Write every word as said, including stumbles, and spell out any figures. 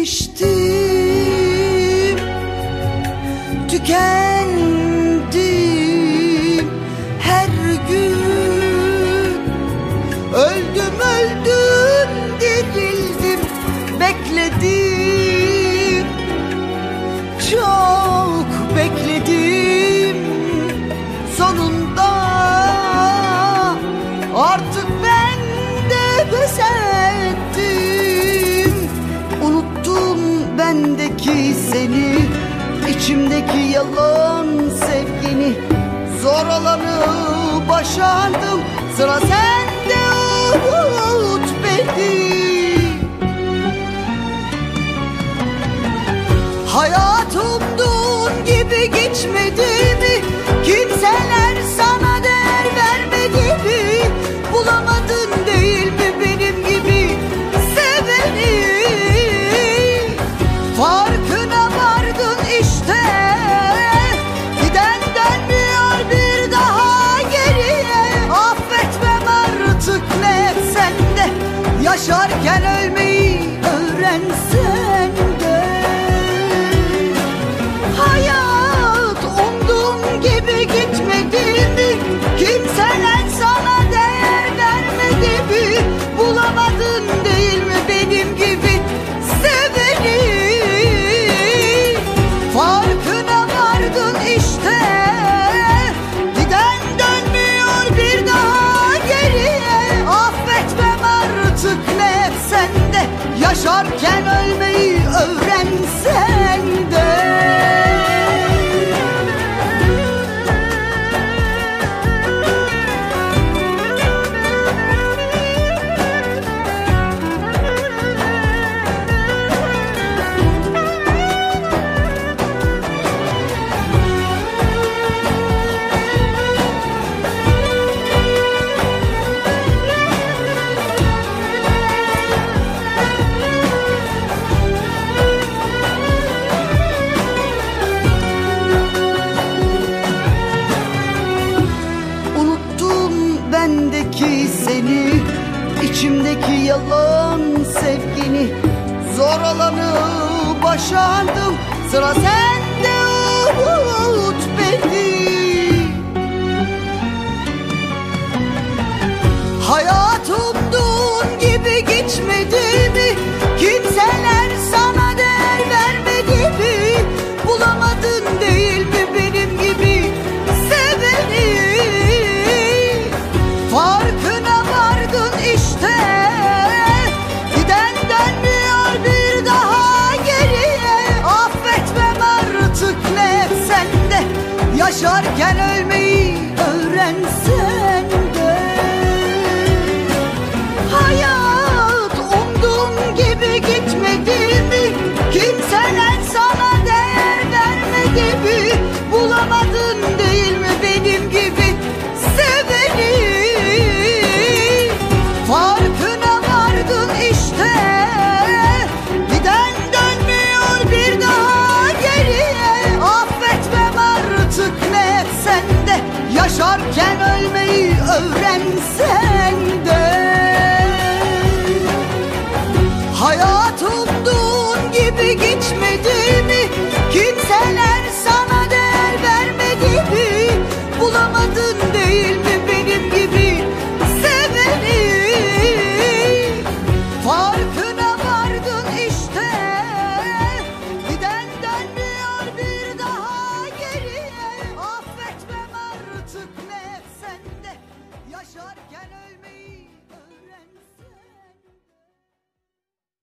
Bitmiştim, tükendim her gün. Öldüm öldüm dirildim, bekledim, çok bekledim. Sonunda artık ben de pes ettim. Unuttum bendeki seni, içimdeki yalan sevgini. Zor olanı başardım, sıra sende, unut beni. Hayat umduğun gibi geçmedi mi? Kimseler sana değer vermedi mi? Bulamadın değil mi benim gibi seveni? Farkına vardın işte, giden dönmüyor bir daha geriye. Affetmem artık ne sende, yaşarken ölmeyi öğrensen de. Hayat umduğum gibi gitmedi mi? Kimseler sana değer vermedi mi? Bulamadın değil mi benim gibi seveni? Farkına vardın işte, giden dönmüyor bir daha geriye. Affetmem artık ne sende, yaşarken ölmeyi öğrensen de. Bendeki seni, içimdeki yalan sevgini. Zor olanı başardım, sıra sende, unut beni. Hayat umduğun gibi geçmedi mi? Kimseler sana değer vermedi mi? Bulamadın değil mi benim gibi seveni? Farkına vardın işte, giden dönmüyor bir daha geriye. Affetmem artık ne sende, yaşarken ölmeyi öğrensen de. Hayat umduğum gibi gitmedi mi? Kimseler sana değer vermedi mi? Bulamadın değil mi benim gibi seveni? Farkına vardın işte, giden dönmüyor bir daha geriye. Affetmem artık ne sende, yaşarken ölmeyi öğrensen